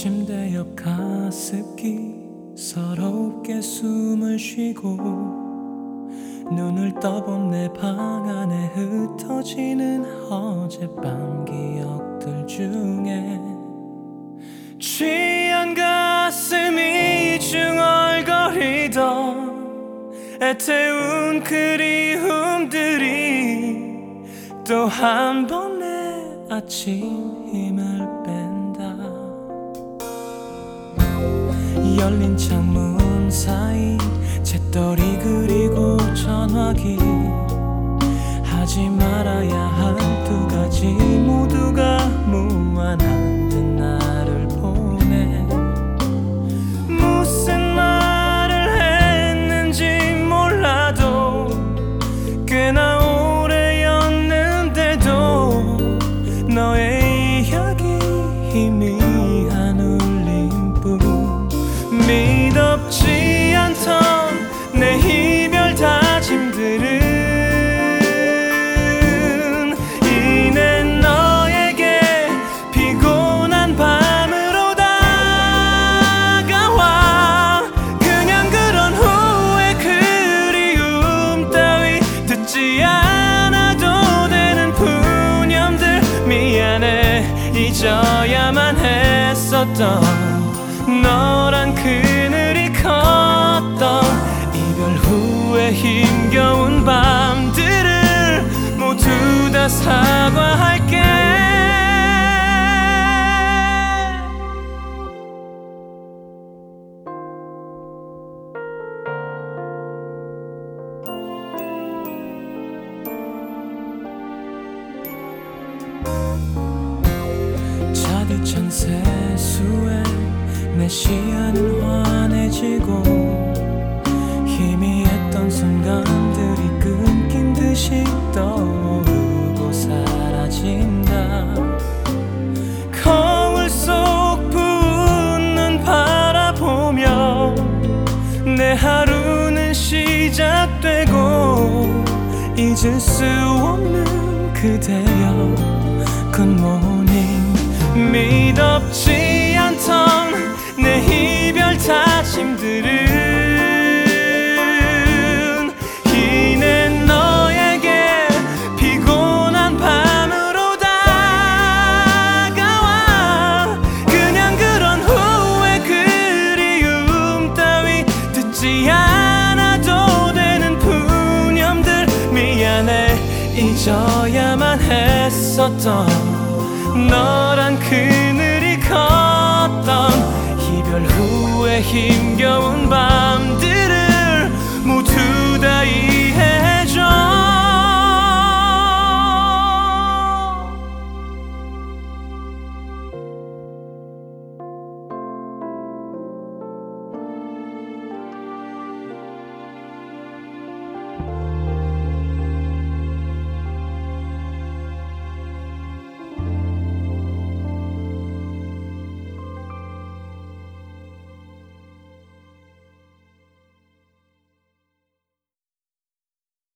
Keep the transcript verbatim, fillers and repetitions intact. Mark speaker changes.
Speaker 1: 침대 옆 가습기 서럽게 숨을 쉬고 눈을 떠본 내 방 안에 흩어지는 어젯밤 기억들 중에 취한 가슴이 중얼거리던 애태운 그리움들이 또 한 번 내 아침 힘을 뺀다. 열린 창문 사이 재떨이 그리고 전화기 하지 말아야 할 두 가지 모두가 무한한 듯 나를 보내. 무슨 말을 했는지 몰라도 꽤나 오래였는데도 너의 이야기 희미한 울림뿐. 미덥지 않던 내 이별 다짐들은 이내 너에게 피곤한 밤으로 다가와. 그냥 그런 후회 그리움 따위 듣지 않아도 되는 푸념들 미안해. 잊어야만 했었던 너란 그늘이 컸던 이별 후에 힘겨운 밤들을 모두 다 사과할게. 차디찬 세수에 내 시야는 환해지고 희미했던 순간들이 끊긴 듯이 떠오르고 사라진다. 거울 속 부은 눈 바라보며 내 하루는 시작되고 잊을 수 없는 그대여 굿모닝. 미덥지 않던 내 이별 다짐들은 이내 너에게 피곤한 밤으로 다가와. 그냥 그런 후회 그리움 따위 듣지 않아도 되는 푸념들 미안해. 잊어야만 했었던 너란 그늘이 컸던 이별 후에 힘겨운 밤들을 모두 다 이해해.